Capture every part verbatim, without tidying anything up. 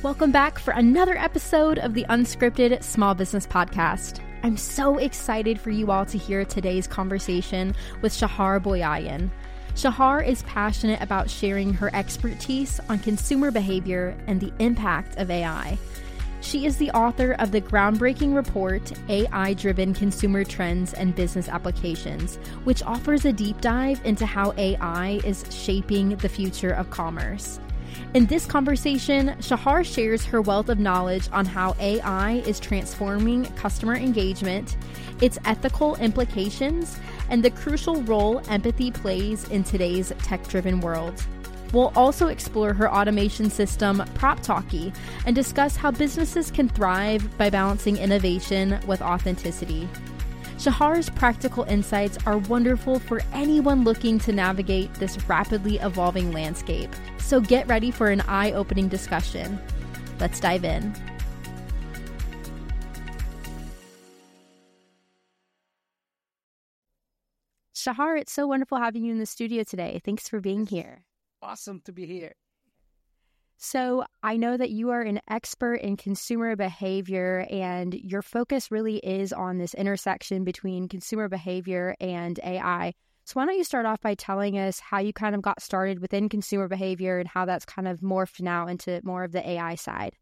Welcome back for another episode of the Unscripted Small Business Podcast. I'm so excited for you all to hear today's conversation with Shahar Boyayan. Shahar is passionate about sharing her expertise on consumer behavior and the impact of A I. She is the author of the groundbreaking report, A I-Driven Consumer Trends and Business Applications, which offers a deep dive into how A I is shaping the future of commerce. In this conversation, Shahar shares her wealth of knowledge on how A I is transforming customer engagement, its ethical implications, and the crucial role empathy plays in today's tech-driven world. We'll also explore her automation system, PropTalkie, and discuss how businesses can thrive by balancing innovation with authenticity. Shahar's practical insights are wonderful for anyone looking to navigate this rapidly evolving landscape. So get ready for an eye-opening discussion. Let's dive in. Shahar, it's so wonderful having you in the studio today. Thanks for being here. Awesome to be here. So I know that you are an expert in consumer behavior, and your focus really is on this intersection between consumer behavior and A I. So why don't you start off by telling us how you kind of got started within consumer behavior and how that's kind of morphed now into more of the A I side?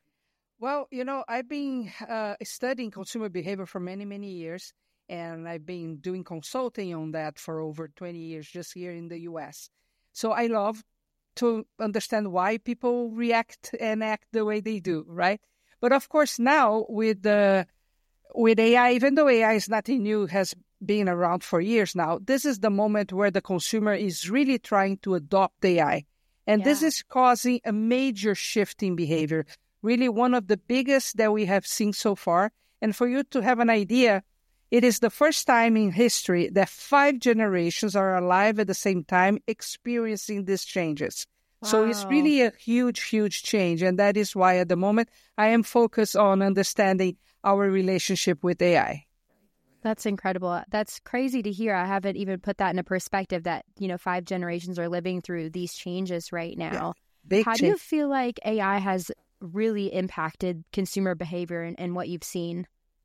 Well, you know, I've been uh, studying consumer behavior for many, many years, and I've been doing consulting on that for over twenty years just here in the U S. So I love to understand why people react and act the way they do, right? But of course, now with the with A I, even though A I is nothing new, has been around for years now, this is the moment where the consumer is really trying to adopt A I. And yeah. This is causing a major shift in behavior, really one of the biggest that we have seen so far. And for you to have an idea, it is the first time in history that five generations are alive at the same time experiencing these changes. Wow. So it's really a huge, huge change. And that is why at the moment I am focused on understanding our relationship with A I. That's incredible. That's crazy to hear. I haven't even put that into perspective that, you know, five generations are living through these changes right now. Yeah, big How change. Do you feel like A I has really impacted consumer behavior and, and what you've seen?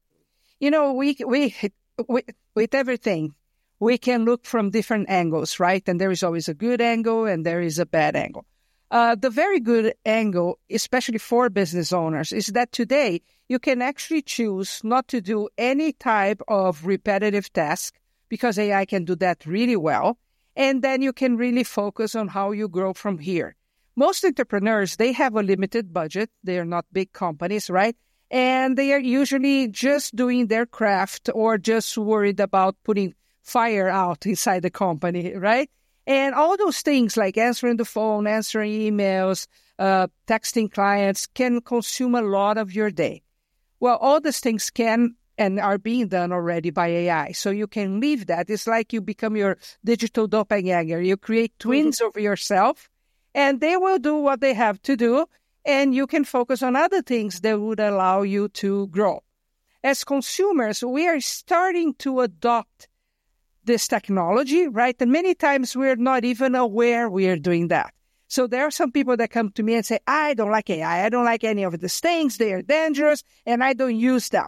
You know, we, we, we, with everything, we can look from different angles, right? And there is always a good angle and there is a bad angle. Uh, the very good angle, especially for business owners, is that today you can actually choose not to do any type of repetitive task because A I can do that really well. And then you can really focus on how you grow from here. Most entrepreneurs, they have a limited budget. They are not big companies, right? And they are usually just doing their craft or just worried about putting fire out inside the company, right? And all those things like answering the phone, answering emails, uh, texting clients can consume a lot of your day. Well, all these things can and are being done already by A I. So you can leave that. It's like you become your digital doppelganger. You create twins mm-hmm. of yourself, and they will do what they have to do. And you can focus on other things that would allow you to grow. As consumers, we are starting to adopt this technology, right? And many times we're not even aware we are doing that. So there are some people that come to me and say, I don't like A I. I don't like any of these things. They are dangerous, and I don't use them.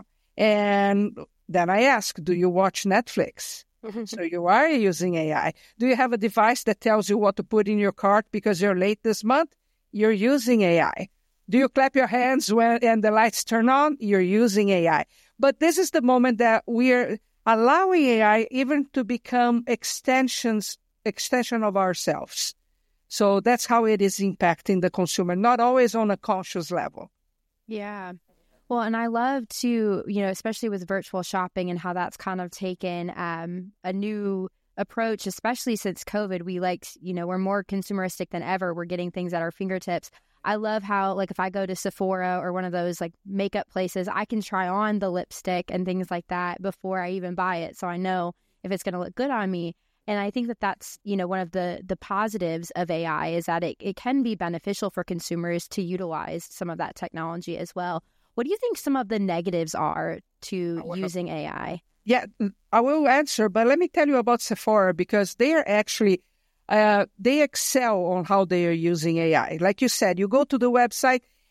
And then I ask, do you watch Netflix? So you are using A I. Do you have a device that tells you what to put in your cart because you're late this month? You're using A I. Do you clap your hands when and the lights turn on? You're using A I. But this is the moment that we're allowing A I even to become extensions, extension of ourselves. So that's how it is impacting the consumer, not always on a conscious level. Yeah. Well, and I love to, you know, especially with virtual shopping and how that's kind of taken um, a new approach, especially since COVID. We liked, you know, we're more consumeristic than ever. We're getting things at our fingertips. I love how, like, if I go to Sephora or one of those, like, makeup places, I can try on the lipstick and things like that before I even buy it. So I know if it's going to look good on me. And I think that that's, you know, one of the the positives of A I is that it, it can be beneficial for consumers to utilize some of that technology as well. What do you think some of the negatives are to well, using A I? Yeah, I will answer, but let me tell you about Sephora because they are actually, uh, they excel on how they are using A I. Like you said, you go to the website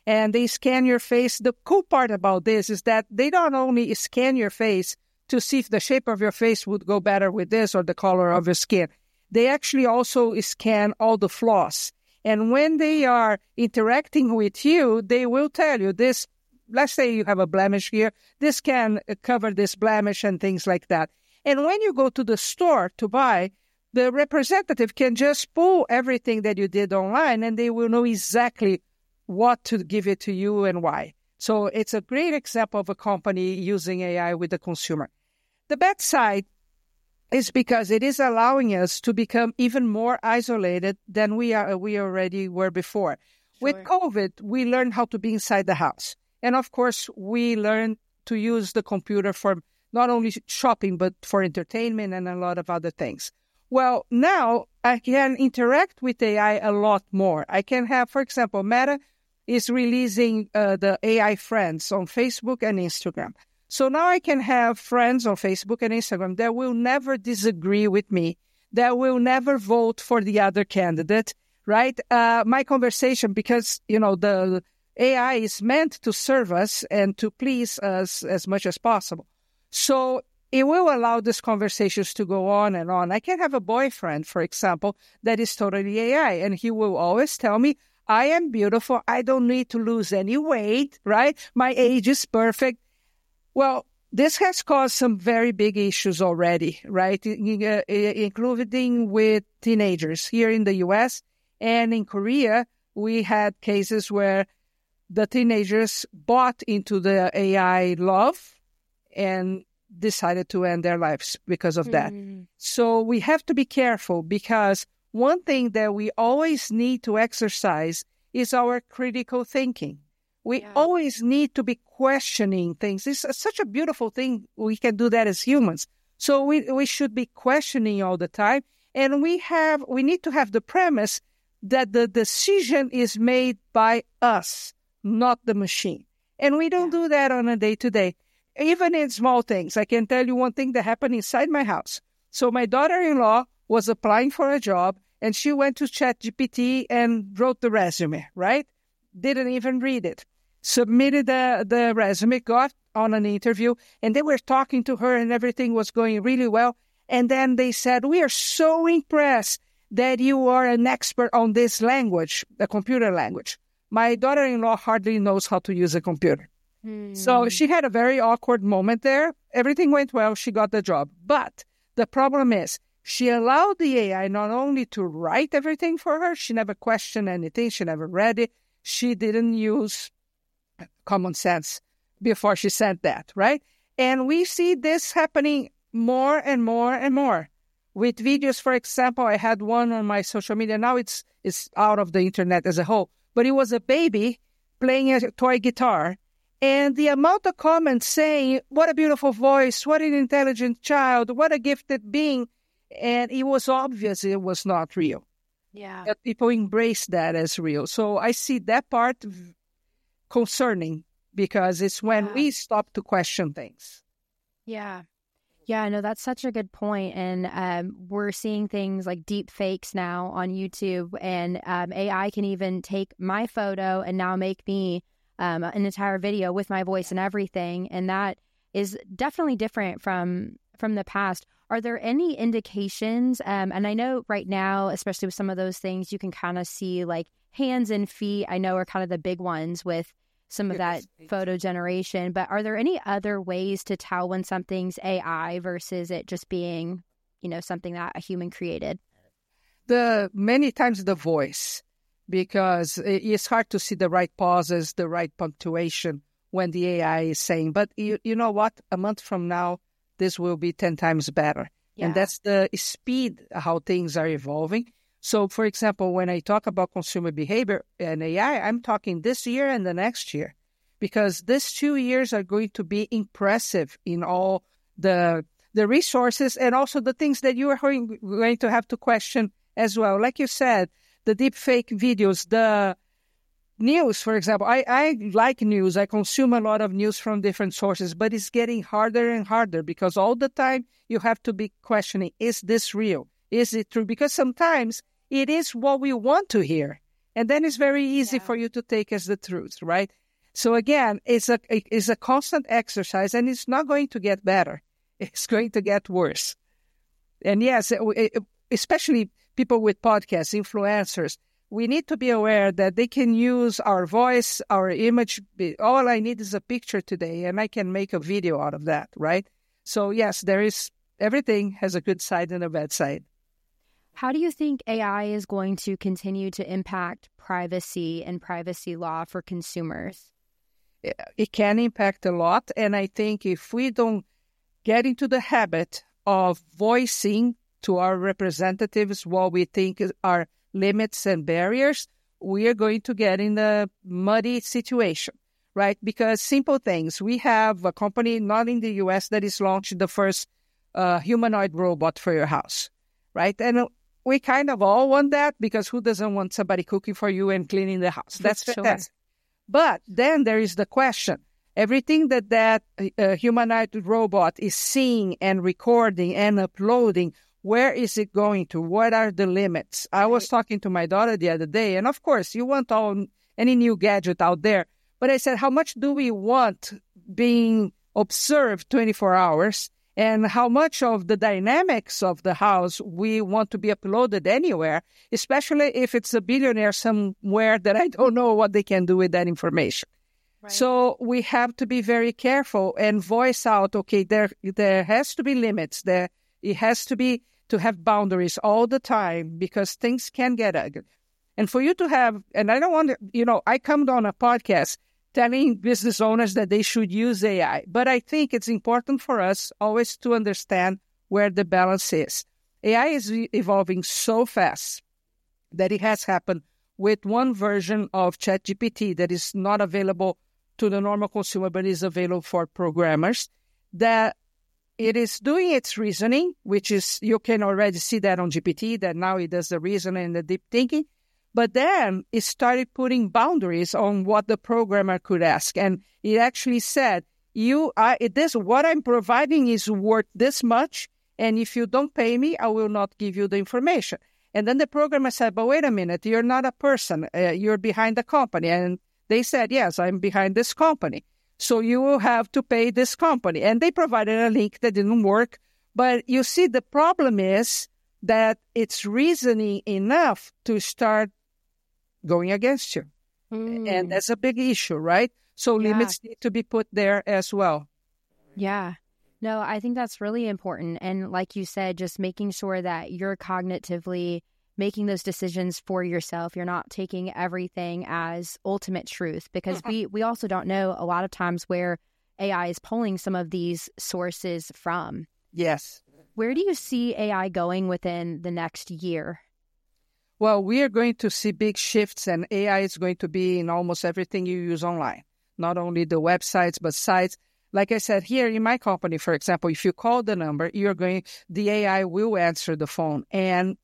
and they scan your face. The cool part about this is that they not only scan your face to see if the shape of your face would go better with this or the color of your skin. They actually also scan all the flaws. And when they are interacting with you, they will tell you this, let's say you have a blemish here, this can cover this blemish and things like that. And when you go to the store to buy, the representative can just pull everything that you did online and they will know exactly what to give it to you and why. So it's a great example of a company using A I with the consumer. The bad side is because it is allowing us to become even more isolated than we are we already were before. Sure. With COVID, we learned how to be inside the house. And of course, we learned to use the computer for not only shopping, but for entertainment and a lot of other things. Well, now I can interact with A I a lot more. I can have, for example, Meta is releasing uh, the A I friends on Facebook and Instagram. So now I can have friends on Facebook and Instagram that will never disagree with me, that will never vote for the other candidate, right? Uh, my conversation, because, you know, the A I is meant to serve us and to please us as much as possible. So it will allow these conversations to go on and on. I can have a boyfriend, for example, that is totally A I, and he will always tell me, I am beautiful, I don't need to lose any weight, right? My age is perfect. Well, this has caused some very big issues already, right? Including with teenagers here in the U S and in Korea. We had cases where the teenagers bought into the A I love and decided to end their lives because of that. Mm. So we have to be careful, because one thing that we always need to exercise is our critical thinking. We yeah. always need to be questioning things. It's a, such a beautiful thing. We can do that as humans. So we, we should be questioning all the time. And we have we need to have the premise that the decision is made by us, not the machine. And we don't yeah. do that on a day-to-day. Even in small things. I can tell you one thing that happened inside my house. So my daughter-in-law was applying for a job, and she went to ChatGPT and wrote the resume, right? Didn't even read it. Submitted the, the resume, got on an interview, and they were talking to her and everything was going really well. And then they said, we are so impressed that you are an expert on this language, the computer language. My daughter-in-law hardly knows how to use a computer. Hmm. So she had a very awkward moment there. Everything went well. She got the job. But the problem is she allowed the A I not only to write everything for her, she never questioned anything. She never read it. She didn't use common sense before she sent that, right? And we see this happening more and more and more. With videos, for example, I had one on my social media. Now it's it's out of the internet as a whole. But it was a baby playing a toy guitar. And the amount of comments saying, what a beautiful voice, what an intelligent child, what a gifted being. And it was obvious it was not real. Yeah. That people embrace that as real. So I see that part concerning, because it's when yeah. we stop to question things. Yeah. Yeah, no, that's such a good point. And um, we're seeing things like deep fakes now on YouTube, and um, A I can even take my photo and now make me um, an entire video with my voice and everything. And that is definitely different from from the past. Are there any indications? Um, and I know right now, especially with some of those things, you can kind of see like hands and feet, I know, are kind of the big ones with some of that photo generation. But are there any other ways to tell when something's A I versus it just being, you know, something that a human created? The many times the voice, because it's hard to see the right pauses, the right punctuation when the A I is saying. But you, you know what? A month from now, this will be ten times better. Yeah. And that's the speed how things are evolving. So, for example, when I talk about consumer behavior and A I, I'm talking this year and the next year, because these two years are going to be impressive in all the the resources and also the things that you are going, going to have to question as well. Like you said, the deepfake videos, the news, for example. I, I like news. I consume a lot of news from different sources, but it's getting harder and harder because all the time you have to be questioning, is this real? Is it true? Because sometimes it is what we want to hear. And then it's very easy Yeah. for you to take as the truth, right? So again, it's a it's a constant exercise, and it's not going to get better. It's going to get worse. And yes, it, it, especially people with podcasts, influencers, we need to be aware that they can use our voice, our image. All I need is a picture today, and I can make a video out of that, right? So yes, there is, everything has a good side and a bad side. How do you think A I is going to continue to impact privacy and privacy law for consumers? It can impact a lot, and I think if we don't get into the habit of voicing to our representatives what we think are limits and barriers, we are going to get in a muddy situation, right? Because simple things, we have a company not in the U S that is launched the first uh, humanoid robot for your house, right? And we kind of all want that, because who doesn't want somebody cooking for you and cleaning the house? That's Sure. fantastic. But then there is the question. Everything that that uh, humanoid robot is seeing and recording and uploading, where is it going to? What are the limits? I was talking to my daughter the other day, and of course, you want all any new gadget out there. But I said, how much do we want being observed twenty-four hours? And how much of the dynamics of the house we want to be uploaded anywhere, especially if it's a billionaire somewhere that I don't know what they can do with that information. Right. So we have to be very careful and voice out, okay, there there has to be limits. There it has to be to have boundaries all the time, because things can get ugly. And for you to have, and I don't want to, you know, I come on a podcast telling business owners that they should use A I. But I think it's important for us always to understand where the balance is. A I is evolving so fast that it has happened with one version of ChatGPT that is not available to the normal consumer, but is available for programmers, that it is doing its reasoning, which is, you can already see that on G P T, that now it does the reasoning and the deep thinking. But then it started putting boundaries on what the programmer could ask. And it actually said, "You, I, this, what I'm providing is worth this much. And if you don't pay me, I will not give you the information." And then the programmer said, "But wait a minute, you're not a person. Uh, you're behind the company." And they said, "Yes, I'm behind this company. So you will have to pay this company." And they provided a link that didn't work. But you see, the problem is that it's reasoning enough to start going against you. Mm. And that's a big issue, right? So yeah. limits need to be put there as well. Yeah. No, I think that's really important. And like you said, just making sure that you're cognitively making those decisions for yourself. You're not taking everything as ultimate truth, because mm-hmm. we, we also don't know a lot of times where A I is pulling some of these sources from. Yes. Where do you see A I going within the next year? Well, we are going to see big shifts, and A I is going to be in almost everything you use online, not only the websites, but sites. Like I said, here in my company, for example, if you call the number, you're going, the A I will answer the phone. And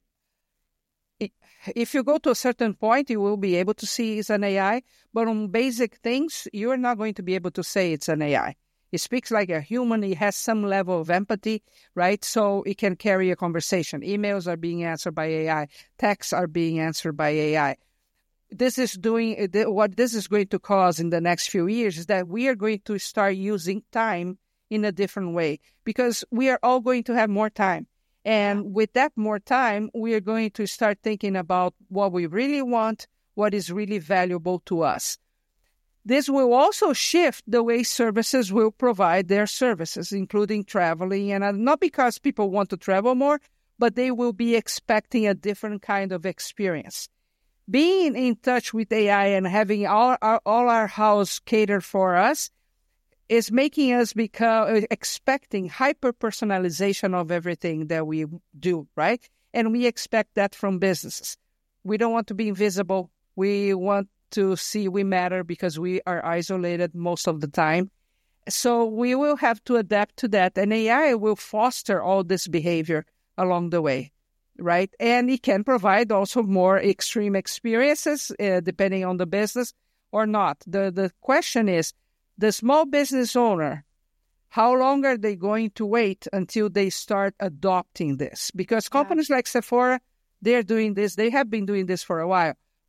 if you go to a certain point, you will be able to see it's an A I. But on basic things, you're not going to be able to say it's an A I. It speaks like a human. It has some level of empathy, right? So it can carry a conversation. Emails are being answered by A I. Texts are being answered by A I. This is doing what this is going to cause in the next few years is that we are going to start using time in a different way, because we are all going to have more time. And with that more time, we are going to start thinking about what we really want, what is really valuable to us. This will also shift the way services will provide their services, including traveling. And not because people want to travel more, but they will be expecting a different kind of experience. Being in touch with A I and having all our, all our house catered for us is making us become expecting hyper-personalization of everything that we do, right? And we expect that from businesses. We don't want to be invisible. We want to see we matter because we are isolated most of the time. So we will have to adapt to that. And A I will foster all this behavior along the way, right? And it can provide also more extreme experiences, uh, depending on the business or not. The, the question is, the small business owner, how long are they going to wait until they start adopting this? Because companies yeah. like Sephora, they're doing this. They have been doing this for a while.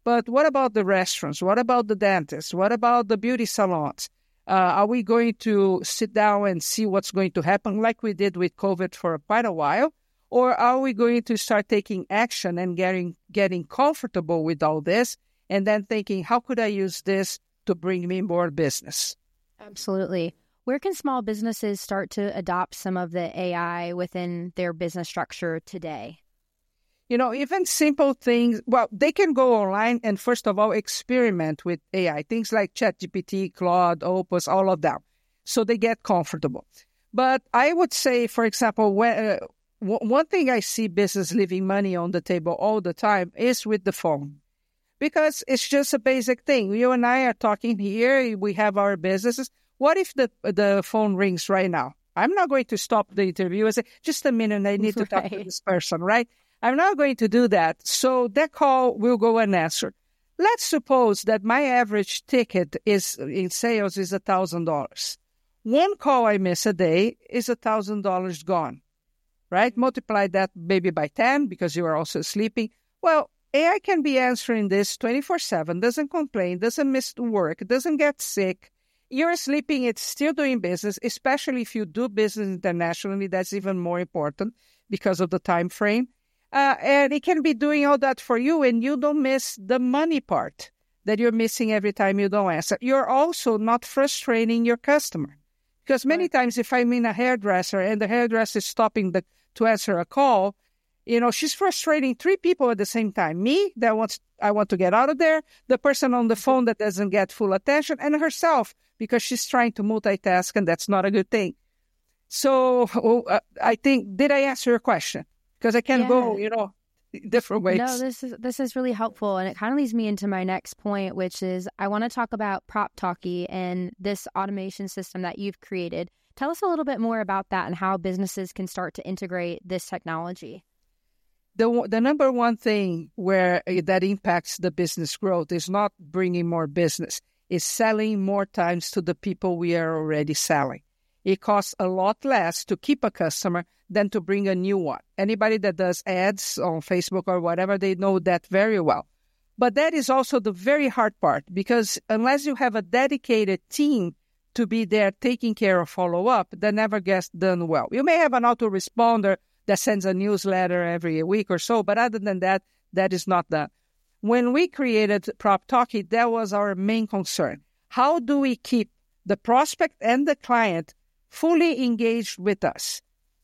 But what about the restaurants? What about the dentists? What about the beauty salons? Uh, are we going to sit down and see what's going to happen like we did with COVID for quite a while? Or are we going to start taking action and getting getting comfortable with all this and then thinking, how could I use this to bring me more business? Absolutely. Where can small businesses start to adopt some of the A I within their business structure today? You know, even simple things, well, they can go online and first of all, experiment with A I, things like ChatGPT, Claude, Opus, all of them. So they get comfortable. But I would say, for example, when, uh, w- one thing I see business leaving money on the table all the time is with the phone. Because it's just a basic thing. You and I are talking here, we have our businesses. What if the the phone rings right now? I'm not going to stop the interview and say, just a minute, I need to right. talk to this person, right? I'm not going to do that. So that call will go unanswered. Let's suppose that my average ticket is in sales is one thousand dollars. One call I miss a day is one thousand dollars gone, right? Multiply that maybe by ten because you are also sleeping. Well, A I can be answering this twenty-four seven, doesn't complain, doesn't miss work, doesn't get sick. You're sleeping, it's still doing business, especially if you do business internationally. That's even more important because of the time frame. Uh, and it can be doing all that for you, and you don't miss the money part that you're missing every time you don't answer. You're also not frustrating your customer. Because many right. times if I'm in a hairdresser and the hairdresser is stopping the, to answer a call, you know, she's frustrating three people at the same time. Me, that wants, I want to get out of there, the person on the phone that doesn't get full attention, and herself, because she's trying to multitask, and that's not a good thing. So uh, I think, did I answer your question? Because I can yeah. go, you know, different ways. No, this is this is really helpful. And it kind of leads me into my next point, which is I want to talk about PropTalkie and this automation system that you've created. Tell us a little bit more about that and how businesses can start to integrate this technology. The the number one thing where that impacts the business growth is not bringing more business, is selling more times to the people we are already selling. It costs a lot less to keep a customer than to bring a new one. Anybody that does ads on Facebook or whatever, they know that very well. But that is also the very hard part, because unless you have a dedicated team to be there taking care of follow-up, that never gets done well. You may have an autoresponder that sends a newsletter every week or so, but other than that, that is not done. When we created PropTalkie, that was our main concern. How do we keep the prospect and the client fully engaged with us?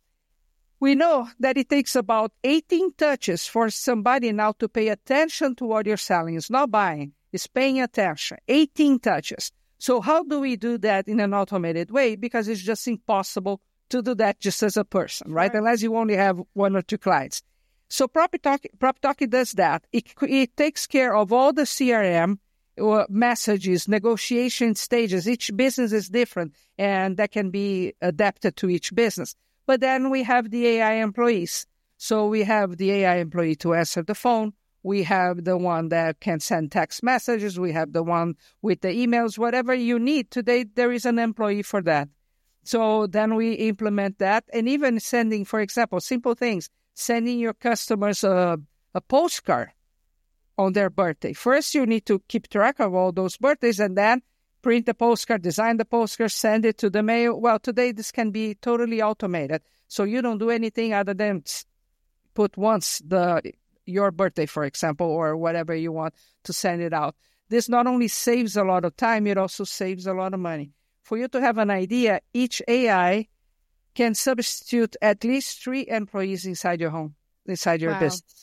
We know that it takes about eighteen touches for somebody now to pay attention to what you're selling. It's not buying, it's paying attention. eighteen touches. So how do we do that in an automated way? Because it's just impossible to do that just as a person, right? Sure. Unless you only have one or two clients. So PropTalkie, PropTalkie does that. It, it takes care of all the C R M or messages, negotiation stages. Each business is different, and that can be adapted to each business. But then we have the A I employees. So we have the A I employee to answer the phone. We have the one that can send text messages. We have the one with the emails. Whatever you need today, there is an employee for that. So then we implement that. And even sending, for example, simple things, sending your customers a, a postcard on their birthday. First, you need to keep track of all those birthdays and then print the postcard, design the postcard, send it to the mail. Well, today this can be totally automated. So you don't do anything other than put once the your birthday, for example, or whatever you want to send it out. This not only saves a lot of time, it also saves a lot of money. For you to have an idea, each A I can substitute at least three employees inside your home, inside your wow. business.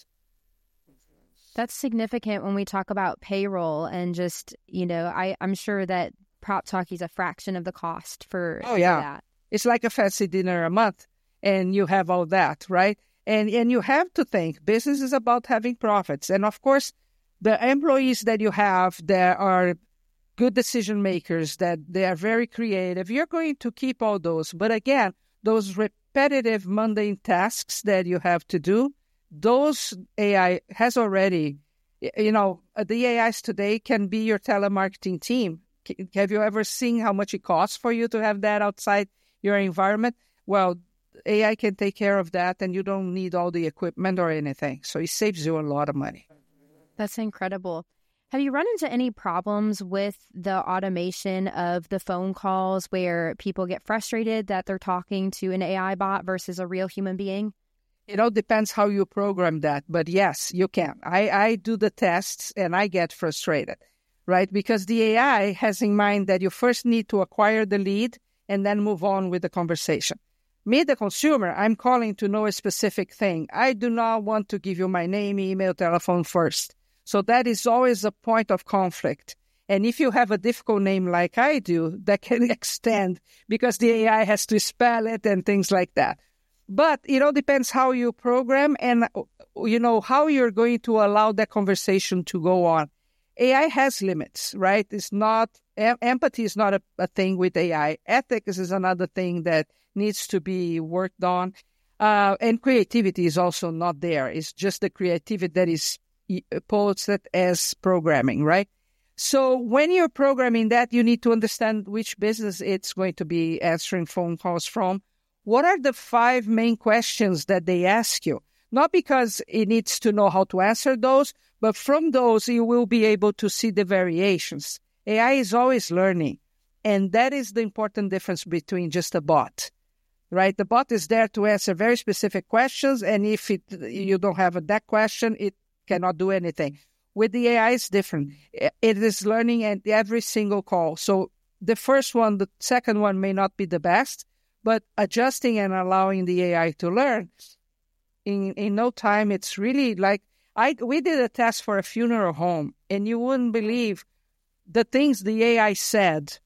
That's significant when we talk about payroll and just, you know, I, I'm sure that PropTalkie is a fraction of the cost for, oh, yeah. for that. It's like a fancy dinner a month and you have all that, right? And and you have to think business is about having profits. And of course, the employees that you have that are good decision makers, that they are very creative, you're going to keep all those. But again, those repetitive, mundane tasks that you have to do, those A I has already, you know, the A Is today can be your telemarketing team. Have you ever seen how much it costs for you to have that outside your environment? Well, A I can take care of that and you don't need all the equipment or anything. So it saves you a lot of money. That's incredible. Have you run into any problems with the automation of the phone calls where people get frustrated that they're talking to an A I bot versus a real human being? It all depends how you program that. But yes, you can. I, I do the tests and I get frustrated, right? Because the A I has in mind that you first need to acquire the lead and then move on with the conversation. Me, the consumer, I'm calling to know a specific thing. I do not want to give you my name, email, telephone first. So that is always a point of conflict. And if you have a difficult name like I do, that can extend because the A I has to spell it and things like that. But it all depends how you program and, you know, how you're going to allow that conversation to go on. A I has limits, right? It's not, em- empathy is not a, a thing with A I. Ethics is another thing that needs to be worked on. Uh, and creativity is also not there. It's just the creativity that is posted as programming, right? So when you're programming that, you need to understand which business it's going to be answering phone calls from. What are the five main questions that they ask you? Not because it needs to know how to answer those, but from those, you will be able to see the variations. A I is always learning, and that is the important difference between just a bot, right? The bot is there to answer very specific questions, and if it, you don't have that question, it cannot do anything. With the A I, it's different. It is learning at every single call. So the first one, the second one may not be the best, but adjusting and allowing the A I to learn, in, in no time, it's really like, I we did a test for a funeral home, and you wouldn't believe the things the A I said.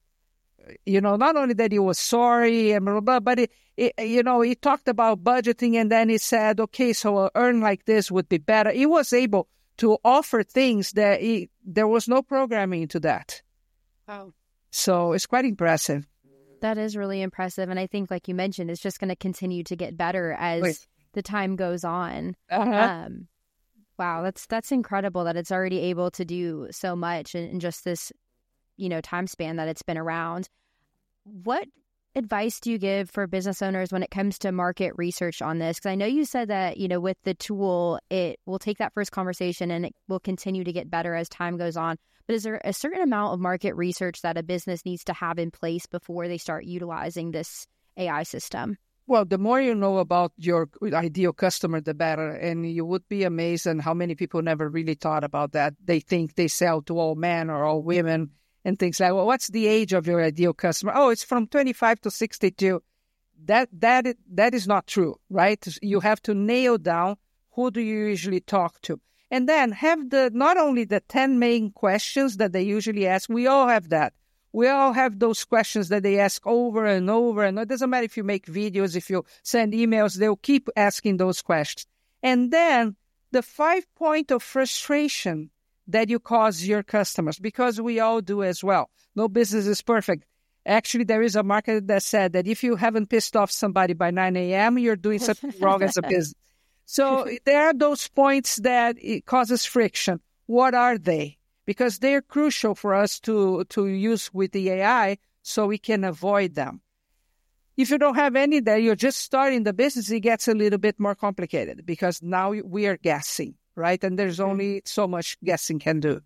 You know, not only that he was sorry, and blah, blah, but, it, it, you know, he talked about budgeting, and then he said, okay, so a earn like this would be better. He was able to offer things that he, there was no programming to that. Wow. So it's quite impressive. That is really impressive. And I think, like you mentioned, it's just going to continue to get better as Wait. the time goes on. Uh-huh. Um, wow, that's that's incredible that it's already able to do so much in, in just this, you know, time span that it's been around. What advice do you give for business owners when it comes to market research on this? Because I know you said that, you know, with the tool, it will take that first conversation and it will continue to get better as time goes on. But is there a certain amount of market research that a business needs to have in place before they start utilizing this A I system? Well, the more you know about your ideal customer, the better. And you would be amazed at how many people never really thought about that. They think they sell to all men or all women and things like, well, what's the age of your ideal customer? Oh, it's from twenty-five to sixty-two. That that that is not true, right? You have to nail down who do you usually talk to. And then have the not only the ten main questions that they usually ask, we all have that. We all have those questions that they ask over and over. And it doesn't matter if you make videos, if you send emails, they'll keep asking those questions. And then the five point of frustration that you cause your customers, because we all do as well. No business is perfect. Actually, there is a market that said that if you haven't pissed off somebody by nine a.m., you're doing something wrong as a business. So there are those points that it causes friction. What are they? Because they're crucial for us to, to use with the A I so we can avoid them. If you don't have any there, you're just starting the business, it gets a little bit more complicated because now we are guessing, right? And there's only so much guessing can do.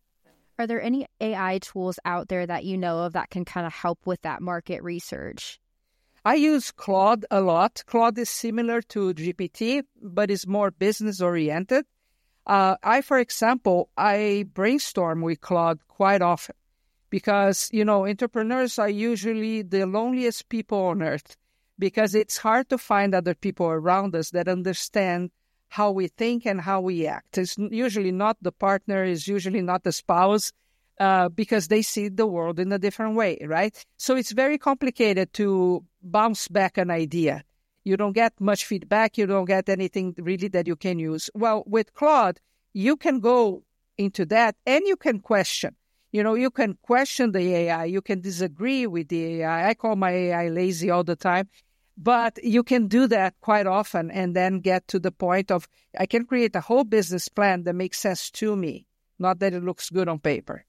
Are there any A I tools out there that you know of that can kind of help with that market research? I use Claude a lot. Claude is similar to G P T, but is more business-oriented. Uh, I, for example, I brainstorm with Claude quite often because, you know, entrepreneurs are usually the loneliest people on earth because it's hard to find other people around us that understand how we think and how we act. It's usually not the partner, it's usually not the spouse, uh, because they see the world in a different way, right? So it's very complicated to bounce back an idea. You don't get much feedback, you don't get anything really that you can use. Well, with Claude, you can go into that and you can question. You know, you can question the A I, you can disagree with the A I. I call my A I lazy all the time. But you can do that quite often and then get to the point of, I can create a whole business plan that makes sense to me, not that it looks good on paper.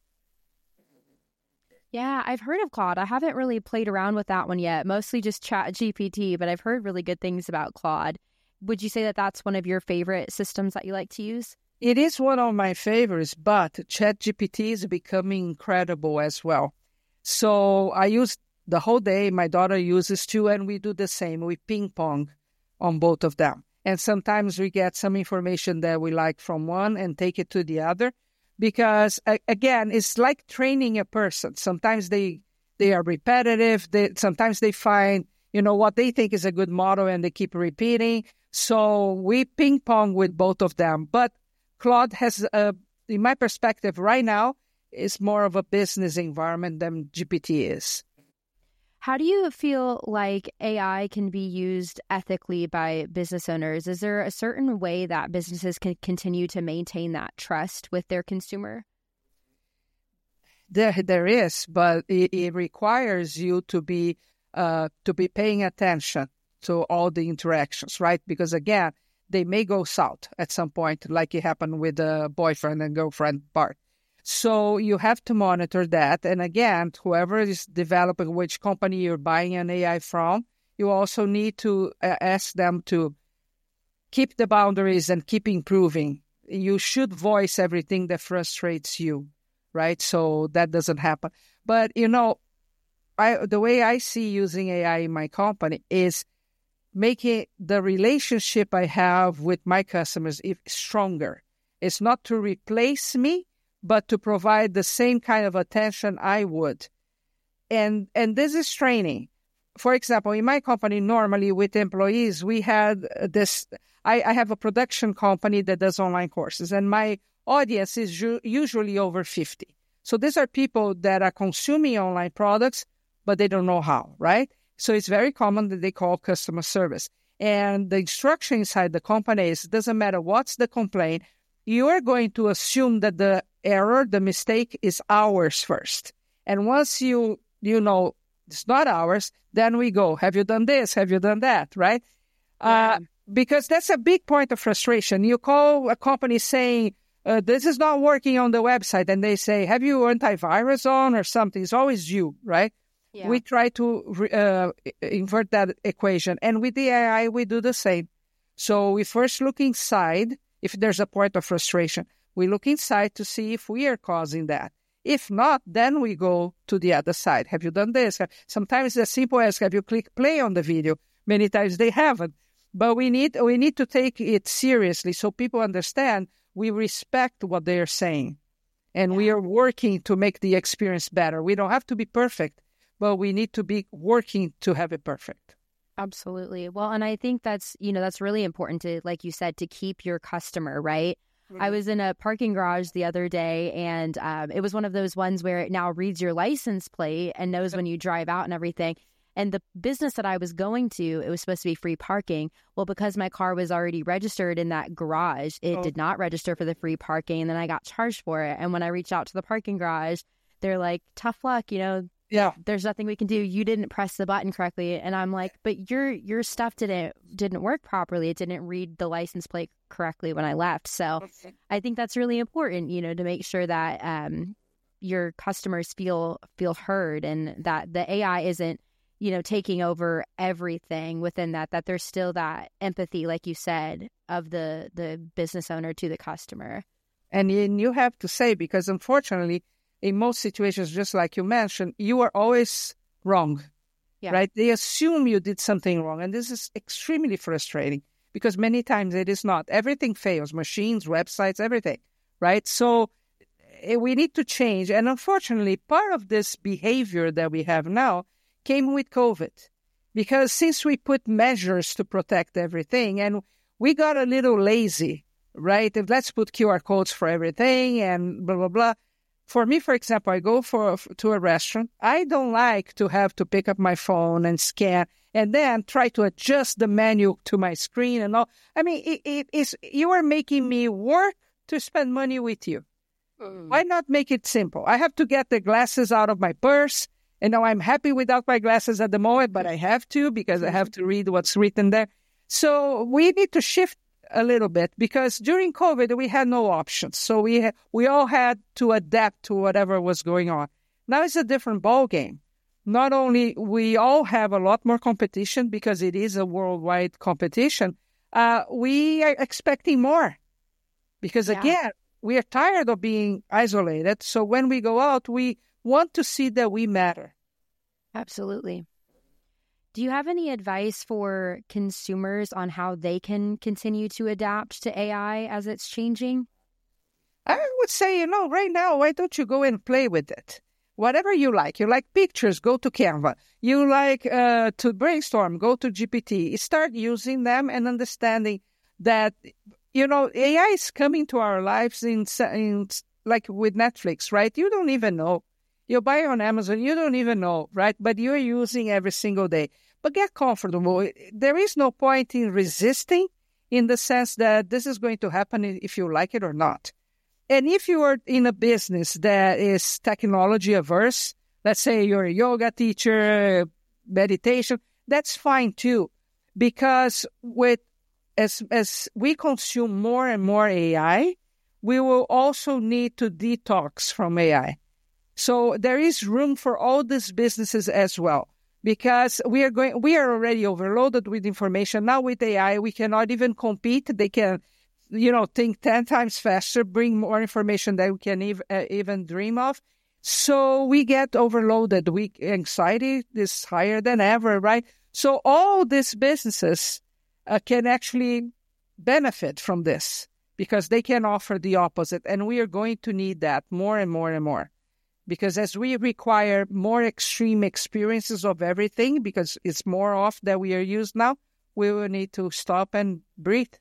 Yeah, I've heard of Claude. I haven't really played around with that one yet, mostly just Chat G P T, but I've heard really good things about Claude. Would you say that that's one of your favorite systems that you like to use? It is one of my favorites, but ChatGPT is becoming incredible as well. So I use the whole day. My daughter uses too, and we do the same. We ping pong on both of them. And sometimes we get some information that we like from one and take it to the other. Because, again, it's like training a person. Sometimes they they are repetitive. They, sometimes they find, you know, what they think is a good model and they keep repeating. So we ping pong with both of them. But Claude has, a, in my perspective right now, is more of a business environment than G P T is. How do you feel like A I can be used ethically by business owners? Is there a certain way that businesses can continue to maintain that trust with their consumer? There, there is, but it, it requires you to be uh, to be paying attention to all the interactions, right? Because again, they may go south at some point, like it happened with the boyfriend and girlfriend part. So you have to monitor that. And again, whoever is developing which company you're buying an A I from, you also need to uh, ask them to keep the boundaries and keep improving. You should voice everything that frustrates you, right? So that doesn't happen. But, you know, I, the way I see using A I in my company is making the relationship I have with my customers stronger. It's not to replace me, but to provide the same kind of attention I would. And and this is training. For example, in my company, normally with employees, we had this, I, I have a production company that does online courses, and my audience is u- usually over fifty. So these are people that are consuming online products, but they don't know how, right? So it's very common that they call customer service. And the instruction inside the company is, it doesn't matter what's the complaint, you are going to assume that the error, the mistake is ours first. And once you, you know, it's not ours, then we go, have you done this? Have you done that? Right? Yeah. Uh, because that's a big point of frustration. You call a company saying, uh, this is not working on the website. And they say, have you antivirus on or something? It's always you, right? Yeah. We try to uh, invert that equation. And with the A I, we do the same. So we first look inside. If there's a point of frustration, we look inside to see if we are causing that. If not, then we go to the other side. Have you done this? Sometimes it's as simple as, have you clicked play on the video? Many times they haven't. But we need we need to take it seriously so people understand we respect what they're saying. And yeah. we are working to make the experience better. We don't have to be perfect, but we need to be working to have it perfect. Absolutely. Well, and I think that's, you know, that's really important to, like you said, to keep your customer, right? Mm-hmm. I was in a parking garage the other day, and um, it was one of those ones where it now reads your license plate and knows when you drive out and everything. And the business that I was going to, it was supposed to be free parking. Well, because my car was already registered in that garage, it oh. did not register for the free parking. And then I got charged for it. And when I reached out to the parking garage, they're like, tough luck, you know, yeah, there's nothing we can do. You didn't press the button correctly. And I'm like, but your your stuff didn't didn't work properly. It didn't read the license plate correctly when I left. So okay. I think that's really important, you know, to make sure that um, your customers feel feel heard, and that the A I isn't, you know, taking over everything within that, that there's still that empathy, like you said, of the, the business owner to the customer. And you have to say, because unfortunately, in most situations, just like you mentioned, you are always wrong, yeah. right? They assume you did something wrong. And this is extremely frustrating because many times it is not. Everything fails, machines, websites, everything, right? So we need to change. And unfortunately, part of this behavior that we have now came with COVID, because since we put measures to protect everything and we got a little lazy, right? And let's put Q R codes for everything and blah, blah, blah. For me, for example, I go for to a restaurant. I don't like to have to pick up my phone and scan and then try to adjust the menu to my screen and all. I mean, it, it is you are making me work to spend money with you. Mm. Why not make it simple? I have to get the glasses out of my purse. And now I'm happy without my glasses at the moment, but I have to because I have to read what's written there. So we need to shift a little bit because during COVID, we had no options. So we ha- we all had to adapt to whatever was going on. Now it's a different ballgame. Not only we all have a lot more competition because it is a worldwide competition, uh, we are expecting more. Because Yeah. again, we are tired of being isolated. So when we go out, we want to see that we matter. Absolutely. Do you have any advice for consumers on how they can continue to adapt to A I as it's changing? I would say, you know, right now, why don't you go and play with it? Whatever you like. You like pictures, go to Canva. You like uh, to brainstorm, go to G P T. Start using them and understanding that, you know, A I is coming to our lives in, in like with Netflix, right? You don't even know. You buy on Amazon, you don't even know, right? But you're using every single day. But get comfortable. There is no point in resisting in the sense that this is going to happen if you like it or not. And if you are in a business that is technology averse, let's say you're a yoga teacher, meditation, that's fine too. Because with as as we consume more and more A I, we will also need to detox from A I. So there is room for all these businesses as well. Because we are going, we are already overloaded with information. Now with A I, we cannot even compete. They can, you know, think ten times faster, bring more information that we can ev- uh, even dream of. So we get overloaded. We anxiety is higher than ever, right? So all these businesses uh, can actually benefit from this because they can offer the opposite. And we are going to need that more and more and more. Because as we require more extreme experiences of everything, because it's more off that we are used now, we will need to stop and breathe.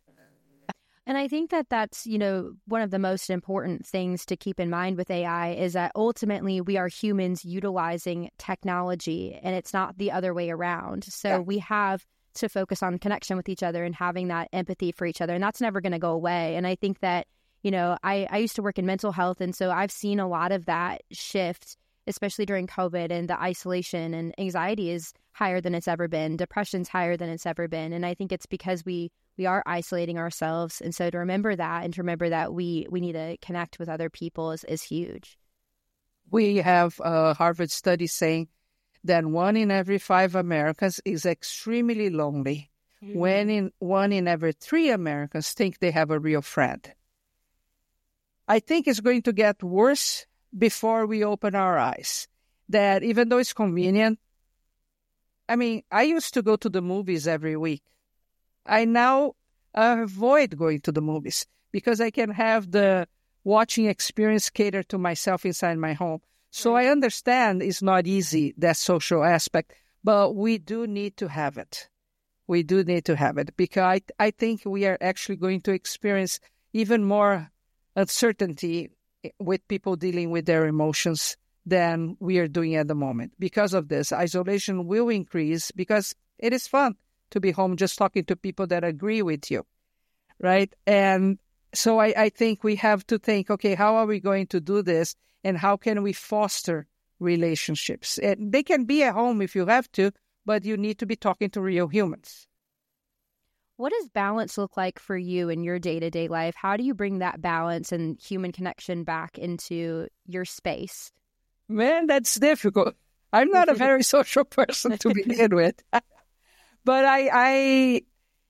And I think that that's, you know, one of the most important things to keep in mind with A I is that ultimately we are humans utilizing technology and it's not the other way around. So yeah. we have to focus on connection with each other and having that empathy for each other. And that's never going to go away. And I think that, you know, I, I used to work in mental health. And so I've seen a lot of that shift, especially during COVID, and the isolation and anxiety is higher than it's ever been. Depression's higher than it's ever been. And I think it's because we we are isolating ourselves. And so to remember that and to remember that we we need to connect with other people is, is huge. We have a Harvard study saying that one in every five Americans is extremely lonely. Mm-hmm. When in one in every three Americans think they have a real friend. I think it's going to get worse before we open our eyes. That even though it's convenient, I mean, I used to go to the movies every week. I now avoid going to the movies because I can have the watching experience catered to myself inside my home. So right. I understand it's not easy, that social aspect, but we do need to have it. We do need to have it because I, I think we are actually going to experience even more uncertainty with people dealing with their emotions than we are doing at the moment. Because of this, isolation will increase because it is fun to be home just talking to people that agree with you, right? And so I, I think we have to think, okay, how are we going to do this and how can we foster relationships? And they can be at home if you have to, but you need to be talking to real humans. What does balance look like for you in your day-to-day life? How do you bring that balance and human connection back into your space? Man, that's difficult. I'm not a very social person to begin with. But I, I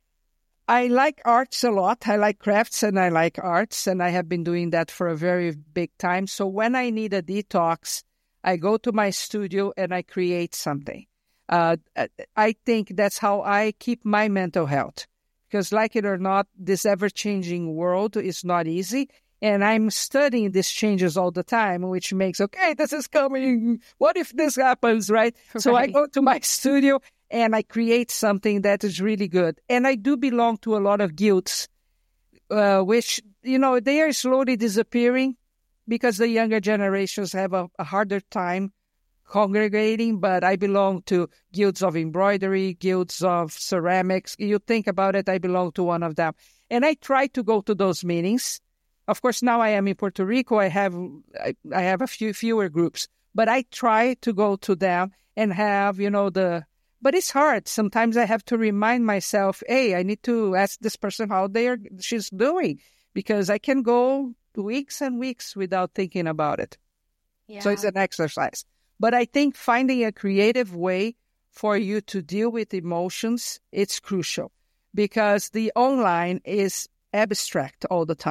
I like arts a lot. I like crafts and I like arts. And I have been doing that for a very big time. So when I need a detox, I go to my studio and I create something. Uh, I think that's how I keep my mental health. Because like it or not, this ever-changing world is not easy. And I'm studying these changes all the time, which makes, okay, this is coming. What if this happens, right? right? So I go to my studio and I create something that is really good. And I do belong to a lot of guilds, uh, which, you know, they are slowly disappearing because the younger generations have a, a harder time congregating, but I belong to guilds of embroidery, guilds of ceramics. You think about it, I belong to one of them. And I try to go to those meetings. Of course, now I am in Puerto Rico. I have I, I have a few fewer groups, but I try to go to them and have, you know, the, but it's hard. Sometimes I have to remind myself, hey, I need to ask this person how they are, she's doing, because I can go weeks and weeks without thinking about it. Yeah. So it's an exercise. But I think finding a creative way for you to deal with emotions, it's crucial because the online is abstract all the time.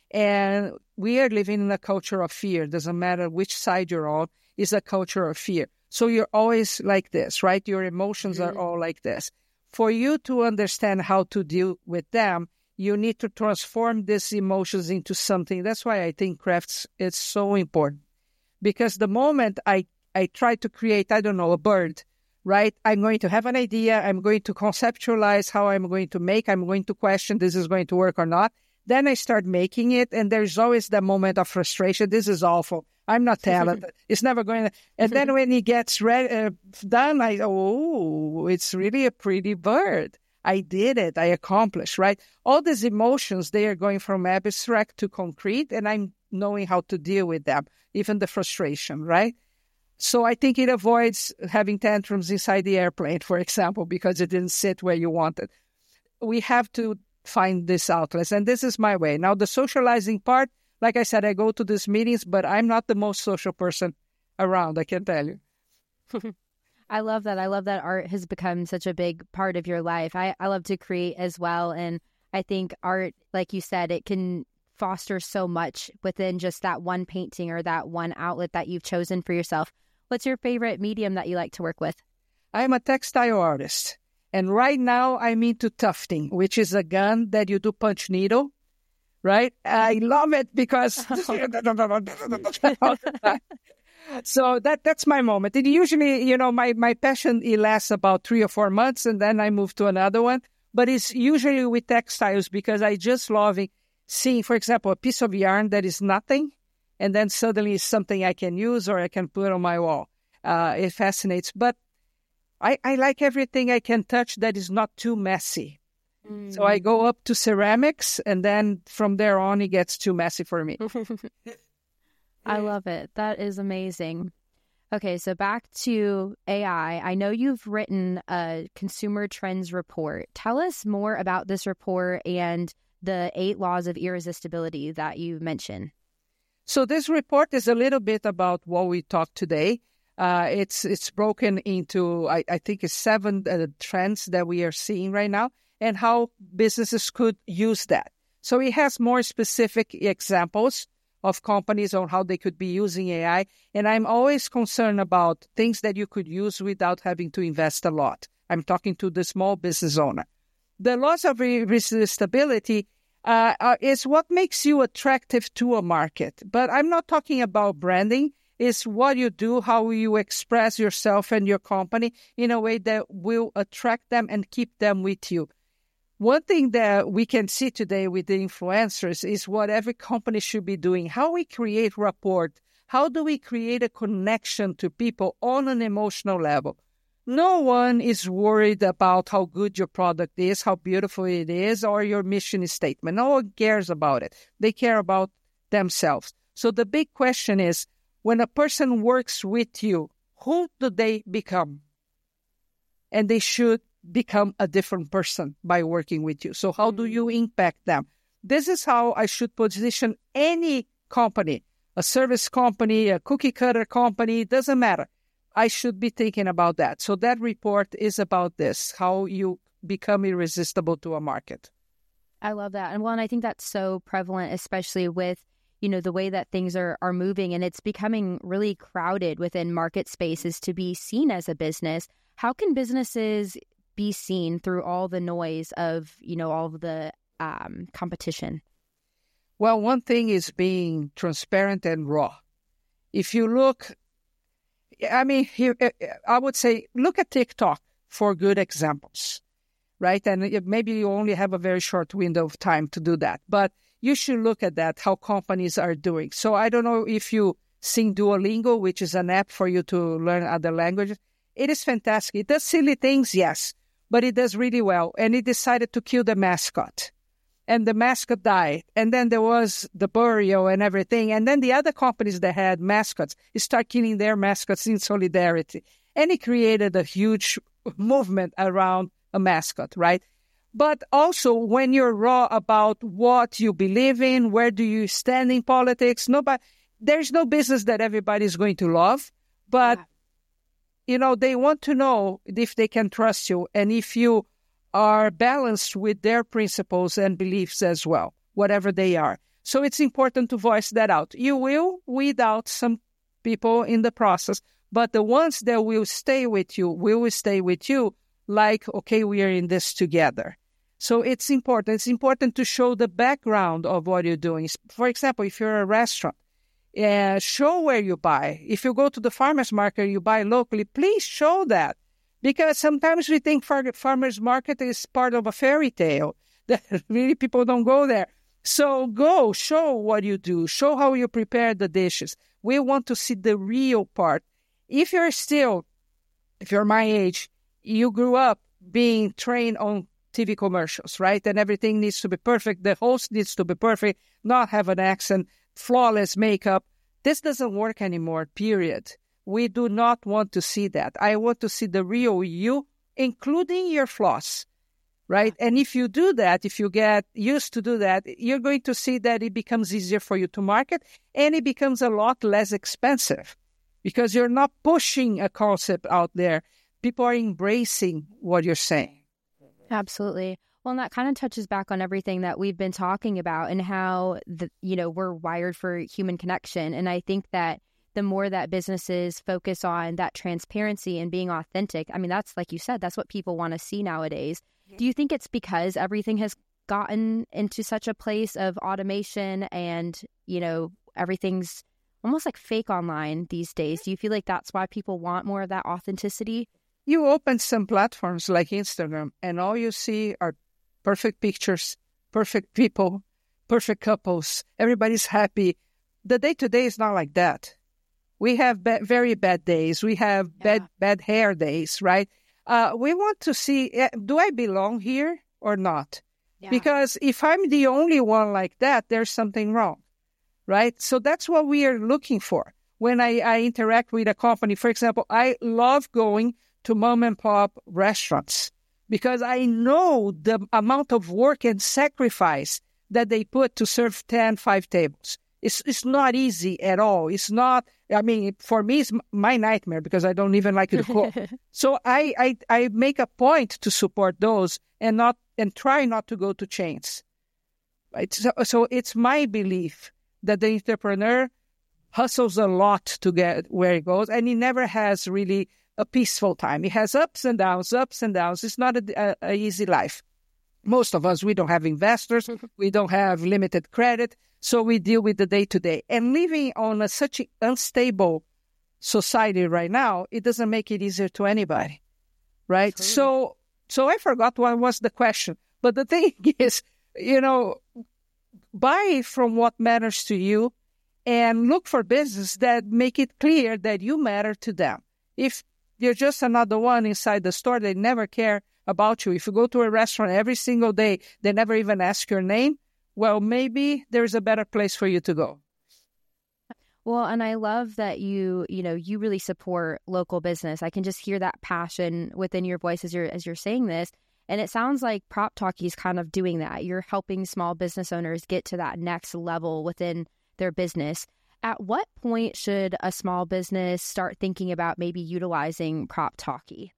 And we are living in a culture of fear. Doesn't matter which side you're on, it's a culture of fear. So you're always like this, right? Your emotions mm-hmm. are all like this. For you to understand how to deal with them, you need to transform these emotions into something. That's why I think crafts is so important. Because the moment I, I try to create, I don't know, a bird, right? I'm going to have an idea. I'm going to conceptualize how I'm going to make. I'm going to question this is going to work or not. Then I start making it, and there's always that moment of frustration. This is awful. I'm not talented. It's never going to... And then when it gets ready, uh, done, I oh, it's really a pretty bird. I did it. I accomplished, right? All these emotions, they are going from abstract to concrete, and I'm knowing how to deal with them, even the frustration, right? So I think it avoids having tantrums inside the airplane, for example, because it didn't sit where you wanted. We have to find this outlets, and this is my way. Now, the socializing part, like I said, I go to these meetings, but I'm not the most social person around, I can tell you. I love that. I love that art has become such a big part of your life. I, I love to create as well, and I think art, like you said, it can foster so much within just that one painting or that one outlet that you've chosen for yourself. What's your favorite medium that you like to work with? I'm a textile artist. And right now, I'm into tufting, which is a gun that you do punch needle, right? I love it because... so that that's my moment. It usually, you know, my, my passion, it lasts about three or four months, and then I move to another one. But it's usually with textiles because I just love seeing, for example, a piece of yarn that is nothing, and then suddenly it's something I can use or I can put on my wall. Uh, it fascinates. But I, I like everything I can touch that is not too messy. Mm. So I go up to ceramics, and then from there on, it gets too messy for me. I love it. That is amazing. Okay, so back to A I. I know you've written a consumer trends report. Tell us more about this report and the eight laws of irresistibility that you mentioned. So this report is a little bit about what we talked today. Uh, it's it's broken into, I, I think, it's seven uh, trends that we are seeing right now and how businesses could use that. So it has more specific examples of companies on how they could be using A I. And I'm always concerned about things that you could use without having to invest a lot. I'm talking to the small business owner. The laws of irresistibility uh, uh, is what makes you attractive to a market. But I'm not talking about branding. It's what you do, how you express yourself and your company in a way that will attract them and keep them with you. One thing that we can see today with the influencers is what every company should be doing, how we create rapport, how do we create a connection to people on an emotional level. No one is worried about how good your product is, how beautiful it is, or your mission statement. No one cares about it. They care about themselves. So the big question is, when a person works with you, who do they become? And they should become a different person by working with you. So how do you impact them? This is how I should position any company, a service company, a cookie cutter company, doesn't matter. I should be thinking about that. So that report is about this, how you become irresistible to a market. I love that. And well, and I think that's so prevalent, especially with, you know, the way that things are, are moving, and it's becoming really crowded within market spaces to be seen as a business. How can businesses be seen through all the noise of, you know, all of the um, competition? Well, one thing is being transparent and raw. If you look, I mean, I would say, look at TikTok for good examples, right? And maybe you only have a very short window of time to do that, but you should look at that, how companies are doing. So I don't know if you sing Duolingo, which is an app for you to learn other languages. It is fantastic. It does silly things, yes, but it does really well. And it decided to kill the mascot. And the mascot died. And then there was the burial and everything. And then the other companies that had mascots start killing their mascots in solidarity. And it created a huge movement around a mascot, right? But also, when you're raw about what you believe in, where do you stand in politics, nobody, there's no business that everybody's going to love. But, yeah. you know, they want to know if they can trust you and if you are balanced with their principles and beliefs as well, whatever they are. So it's important to voice that out. You will weed out some people in the process, but the ones that will stay with you will stay with you like, okay, we are in this together. So it's important. It's important to show the background of what you're doing. For example, if you're a restaurant, uh, show where you buy. If you go to the farmer's market, you buy locally, please show that. Because sometimes we think far- farmer's market is part of a fairy tale. That really people don't go there. So go, show what you do. Show how you prepare the dishes. We want to see the real part. If you're still, if you're my age, you grew up being trained on T V commercials, right? And everything needs to be perfect. The host needs to be perfect, not have an accent, flawless makeup. This doesn't work anymore, period. We do not want to see that. I want to see the real you, including your flaws, right? And if you do that, if you get used to do that, you're going to see that it becomes easier for you to market, and it becomes a lot less expensive because you're not pushing a concept out there. People are embracing what you're saying. Absolutely. Well, and that kind of touches back on everything that we've been talking about and how, the, you know, we're wired for human connection. And I think that the more that businesses focus on that transparency and being authentic, I mean, that's like you said, that's what people want to see nowadays. Do you think it's because everything has gotten into such a place of automation and, you know, everything's almost like fake online these days? Do you feel like that's why people want more of that authenticity? You open some platforms like Instagram, and all you see are perfect pictures, perfect people, perfect couples. Everybody's happy. The day-to-day is not like that. We have ba- very bad days. We have yeah. bad bad hair days, right? Uh, we want to see, uh, do I belong here or not? Yeah. Because if I'm the only one like that, there's something wrong, right? So that's what we are looking for. When I, I interact with a company, for example, I love going to mom and pop restaurants because I know the amount of work and sacrifice that they put to serve ten, five tables. It's it's not easy at all. It's not, I mean, for me, it's my nightmare because I don't even like to cook. So I, I, I make a point to support those and not and try not to go to chains. Right? So, so it's my belief that the entrepreneur hustles a lot to get where he goes, and he never has really a peaceful time. It has ups and downs, ups and downs. It's not a, a, a easy life. Most of us, we don't have investors. We don't have limited credit. So we deal with the day-to-day. And living on a, such an unstable society right now, it doesn't make it easier to anybody, right? Totally. So so I forgot what was the question. But the thing is, you know, buy from what matters to you and look for business that make it clear that you matter to them. If you're just another one inside the store, they never care about you. If you go to a restaurant every single day, they never even ask your name, well, maybe there's a better place for you to go. Well, and I love that you, you know, you really support local business. I can just hear that passion within your voice as you're, as you're saying this. And it sounds like Prop Talkie is kind of doing that. You're helping small business owners get to that next level within their business. At what point should a small business start thinking about maybe utilizing Prop Talkie?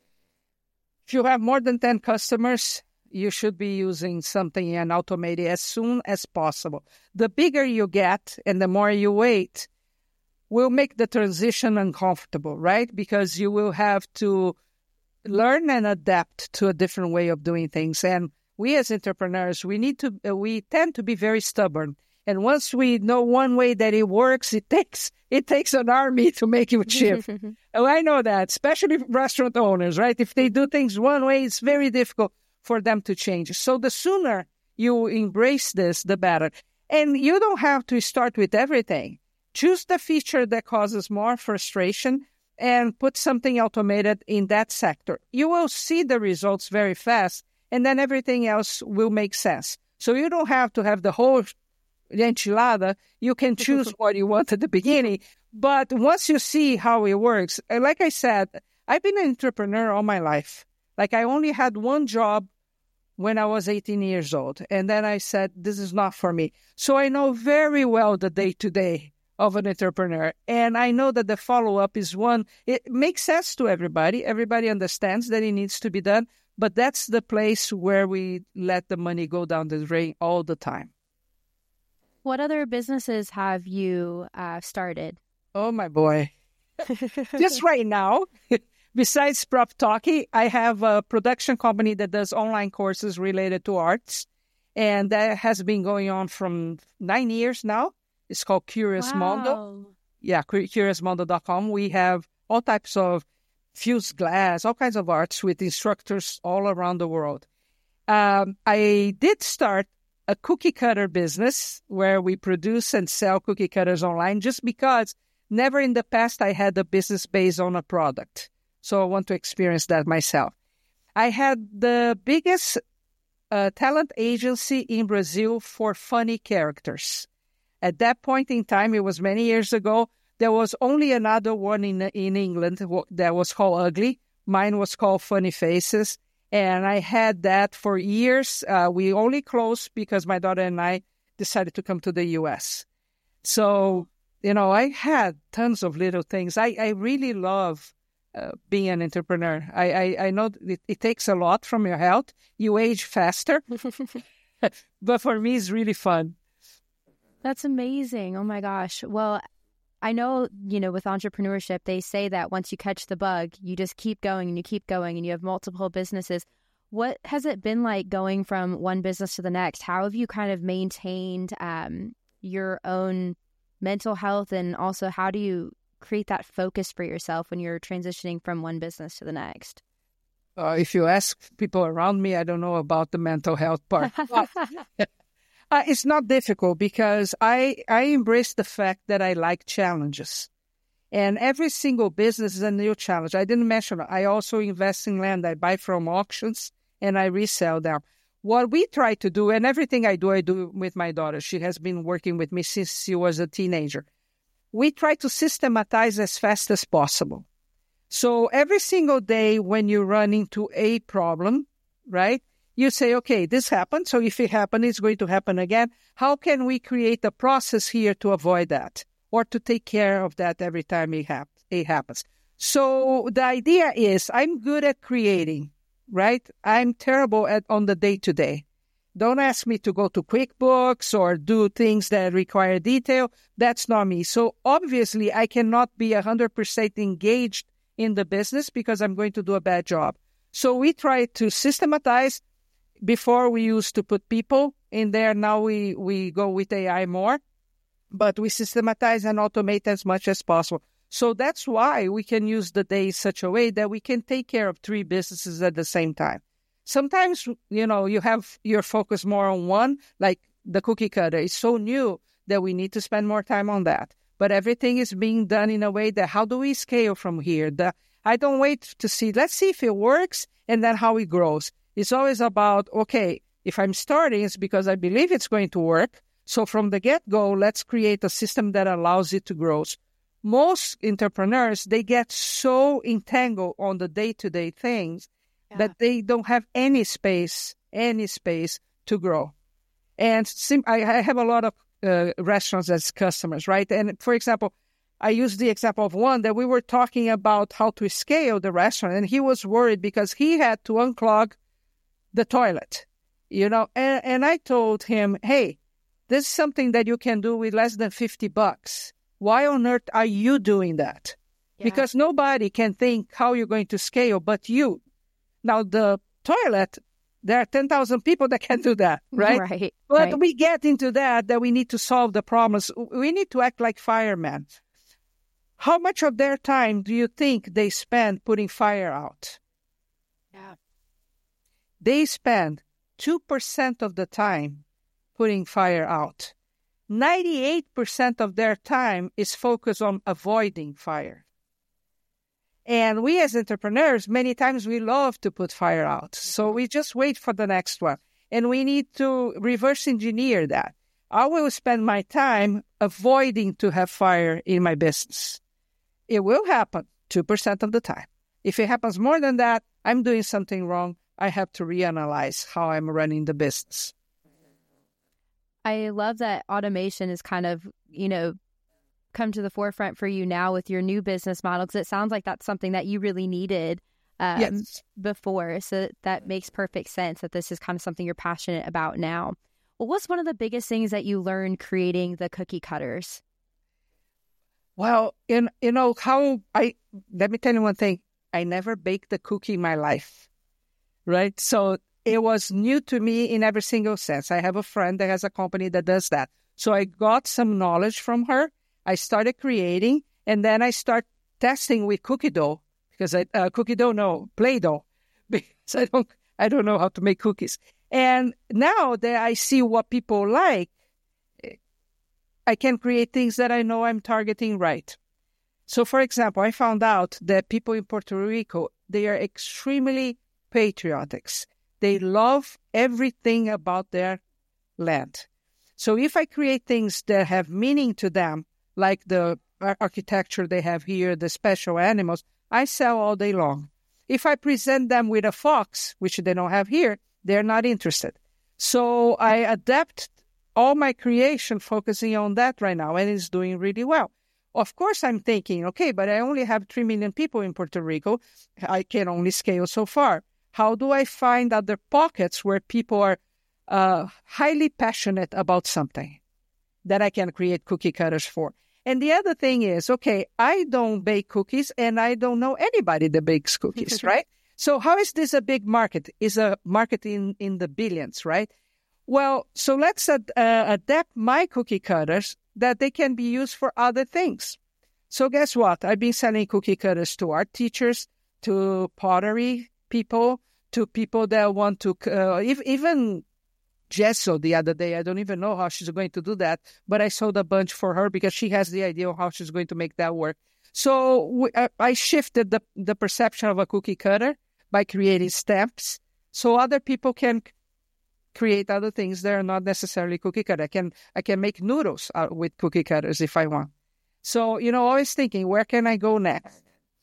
If you have more than ten customers, you should be using something and automated as soon as possible. The bigger you get and the more you wait will make the transition uncomfortable, right? Because you will have to learn and adapt to a different way of doing things. And we as entrepreneurs, we need to, uh, we tend to be very stubborn. And once we know one way that it works, it takes it takes an army to make it shift. Oh, I know that, especially restaurant owners, right? If they do things one way, it's very difficult for them to change. So the sooner you embrace this, the better. And you don't have to start with everything. Choose the feature that causes more frustration and put something automated in that sector. You will see the results very fast, and then everything else will make sense. So you don't have to have the whole enchilada. You can choose what you want at the beginning. But once you see how it works, like I said, I've been an entrepreneur all my life. Like I only had one job when I was eighteen years old. And then I said, this is not for me. So I know very well the day-to-day of an entrepreneur. And I know that the follow-up is one. It makes sense to everybody. Everybody understands that it needs to be done. But that's the place where we let the money go down the drain all the time. What other businesses have you uh, started? Oh, my boy. Just right now, besides Prop Talkie, I have a production company that does online courses related to arts. And that has been going on from nine years now. It's called Curious Wow. Mondo. Yeah, curious mondo dot com. We have all types of fused glass, all kinds of arts with instructors all around the world. Um, I did start a cookie cutter business where we produce and sell cookie cutters online just because never in the past I had a business based on a product. So I want to experience that myself. I had the biggest uh, talent agency in Brazil for funny characters. At that point in time, it was many years ago, there was only another one in in England that was called Ugly. Mine was called Funny Faces. And I had that for years. Uh, we only closed because my daughter and I decided to come to the U S. So, you know, I had tons of little things. I, I really love uh, being an entrepreneur. I, I, I know it, it takes a lot from your health. You age faster. But for me, it's really fun. That's amazing. Oh, my gosh. Well, I know, you know, with entrepreneurship, they say that once you catch the bug, you just keep going and you keep going and you have multiple businesses. What has it been like going from one business to the next? How have you kind of maintained um, your own mental health, and also how do you create that focus for yourself when you're transitioning from one business to the next? Uh, if you ask people around me, I don't know about the mental health part. Uh, it's not difficult because I, I embrace the fact that I like challenges. And every single business is a new challenge. I didn't mention it. I also invest in land. I buy from auctions and I resell them. What we try to do, and everything I do, I do with my daughter. She has been working with me since she was a teenager. We try to systematize as fast as possible. So every single day when you run into a problem, right? You say, okay, this happened, so if it happened, it's going to happen again. How can we create a process here to avoid that or to take care of that every time it, hap- it happens? So the idea is I'm good at creating, right? I'm terrible at on the day-to-day. Don't ask me to go to QuickBooks or do things that require detail. That's not me. So obviously, I cannot be one hundred percent engaged in the business because I'm going to do a bad job. So we try to systematize. Before we used to put people in there. Now we, we go with A I more, but we systematize and automate as much as possible. So that's why we can use the day in such a way that we can take care of three businesses at the same time. Sometimes, you know, you have your focus more on one, like the cookie cutter. It's so new that we need to spend more time on that. But everything is being done in a way that how do we scale from here? The, I don't wait to see, let's see if it works and then how it grows. It's always about, okay, if I'm starting, it's because I believe it's going to work. So from the get-go, let's create a system that allows it to grow. Most entrepreneurs, they get so entangled on the day-to-day things yeah. that they don't have any space, any space to grow. And sim- I, I have a lot of uh, restaurants as customers, right? And for example, I used the example of one that we were talking about how to scale the restaurant, and he was worried because he had to unclog the toilet, you know, and, and I told him, hey, this is something that you can do with less than fifty bucks. Why on earth are you doing that? Yeah. Because nobody can think how you're going to scale but you. Now, the toilet, there are ten thousand people that can do that, right? Right. But right. we get into that, that we need to solve the problems. We need to act like firemen. How much of their time do you think they spend putting fire out? Yeah. They spend two percent of the time putting fire out. ninety-eight percent of their time is focused on avoiding fire. And we as entrepreneurs, many times we love to put fire out. So we just wait for the next one. And we need to reverse engineer that. I will spend my time avoiding to have fire in my business. It will happen two percent of the time. If it happens more than that, I'm doing something wrong. I have to reanalyze how I'm running the business. I love that automation is kind of, you know, come to the forefront for you now with your new business model, because it sounds like that's something that you really needed um, yes. before. So that makes perfect sense that this is kind of something you're passionate about now. What was one of the biggest things that you learned creating the cookie cutters? Well, in, you know, how I, let me tell you one thing. I never baked a cookie in my life, right? So it was new to me in every single sense. I have a friend that has a company that does that. So I got some knowledge from her. I started creating, and then I start testing with cookie dough because I, uh, cookie dough, no, Play-Doh, because I don't, I don't know how to make cookies. And now that I see what people like, I can create things that I know I'm targeting right. So, for example, I found out that people in Puerto Rico, they are extremely patriotic. They love everything about their land. So if I create things that have meaning to them, like the architecture they have here, the special animals, I sell all day long. If I present them with a fox, which they don't have here, they're not interested. So I adapt all my creation focusing on that right now, and it's doing really well. Of course, I'm thinking, okay, but I only have three million people in Puerto Rico. I can only scale so far. How do I find other pockets where people are uh, highly passionate about something that I can create cookie cutters for? And the other thing is, okay, I don't bake cookies and I don't know anybody that bakes cookies, right? So how is this a big market? It's a market in, in the billions, right? Well, so let's ad, uh, adapt my cookie cutters that they can be used for other things. So guess what? I've been selling cookie cutters to art teachers, to pottery people, to people that want to, uh, even gesso the other day. I don't even know how she's going to do that, but I sold a bunch for her because she has the idea of how she's going to make that work. So we, uh, I shifted the, the perception of a cookie cutter by creating stamps so other people can create other things that are not necessarily cookie cutter. I can I can make noodles out with cookie cutters if I want. So, you know, always thinking, where can I go next?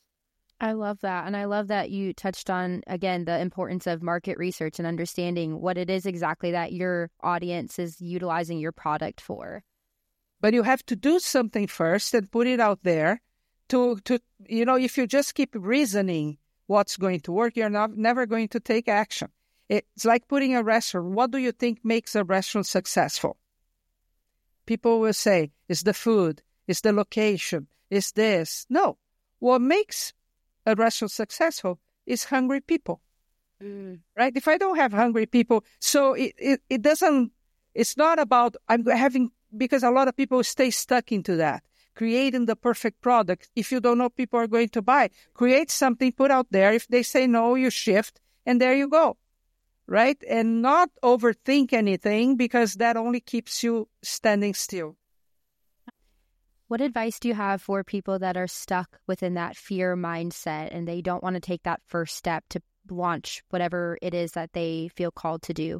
I love that. And I love that you touched on, again, the importance of market research and understanding what it is exactly that your audience is utilizing your product for. But you have to do something first and put it out there to, to you know, if you just keep reasoning what's going to work, you're not never going to take action. It's like putting a restaurant. What do you think makes a restaurant successful? People will say, it's the food, it's the location, it's this. No. What makes a restaurant successful is hungry people, mm. right? If I don't have hungry people, so it, it, it doesn't, it's not about, I'm having, because a lot of people stay stuck into that, creating the perfect product. If you don't know people are going to buy, create something, put out there. If they say no, you shift, and there you go. Right? And not overthink anything because that only keeps you standing still. What advice do you have for people that are stuck within that fear mindset and they don't want to take that first step to launch whatever it is that they feel called to do?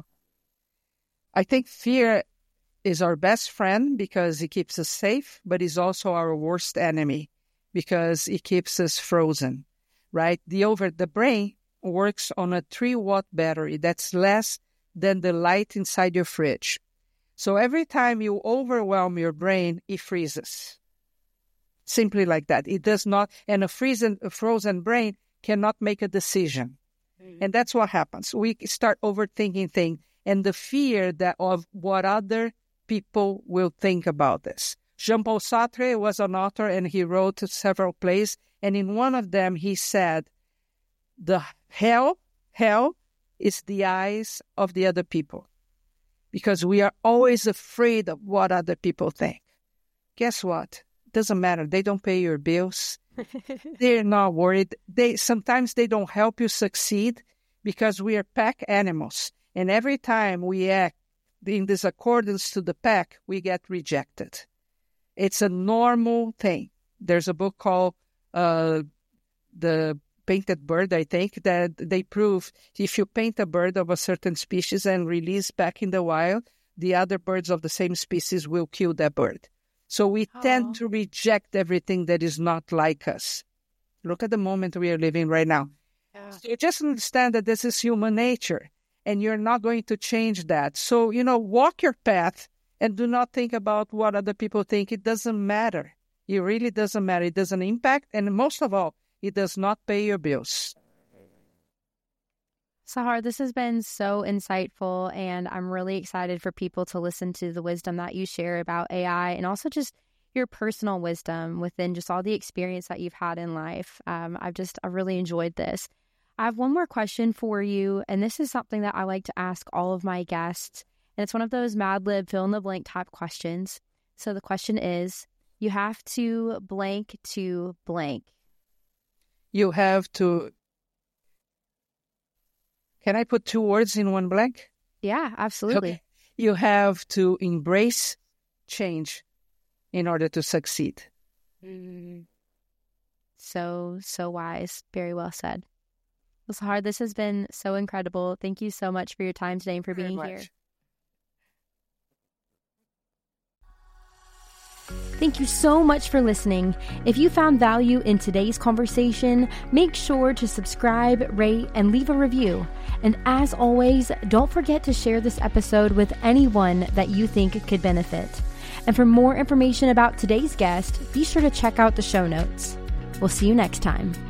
I think fear is our best friend because it keeps us safe, but it's also our worst enemy because it keeps us frozen, right? The over the brain works on a three watt battery that's less than the light inside your fridge. So every time you overwhelm your brain, it freezes. Simply like that. It does not, and a frozen, a frozen brain cannot make a decision. Mm-hmm. And that's what happens. We start overthinking things and the fear that of what other people will think about this. Jean-Paul Sartre was an author and he wrote several plays. And in one of them, he said, the hell, hell is the eyes of the other people. Because we are always afraid of what other people think. Guess what? It doesn't matter. They don't pay your bills. They're not worried. They sometimes they don't help you succeed because we are pack animals. And every time we act in discordance to the pack, we get rejected. It's a normal thing. There's a book called uh, The Painted Bird, I think, that they prove if you paint a bird of a certain species and release back in the wild, the other birds of the same species will kill that bird. So we Aww. tend to reject everything that is not like us. Look at the moment we are living right now. Yeah. So you just understand that this is human nature, and you're not going to change that. So, you know, walk your path and do not think about what other people think. It doesn't matter. It really doesn't matter. It doesn't impact, and most of all, it does not pay your bills. Sahar, this has been so insightful, and I'm really excited for people to listen to the wisdom that you share about A I and also just your personal wisdom within just all the experience that you've had in life. Um, I've just, I really enjoyed this. I have one more question for you, and this is something that I like to ask all of my guests, and it's one of those Mad Lib fill in the blank type questions. So the question is, you have to blank to blank. You have to... Can I put two words in one blank? Yeah, absolutely. Okay. You have to embrace change in order to succeed. Mm. So, so wise. Very well said. Well, Sahar, this has been so incredible. Thank you so much for your time today and for being here. Thank you so much for listening. If you found value in today's conversation, make sure to subscribe, rate, and leave a review. And as always, don't forget to share this episode with anyone that you think could benefit. And for more information about today's guest, be sure to check out the show notes. We'll see you next time.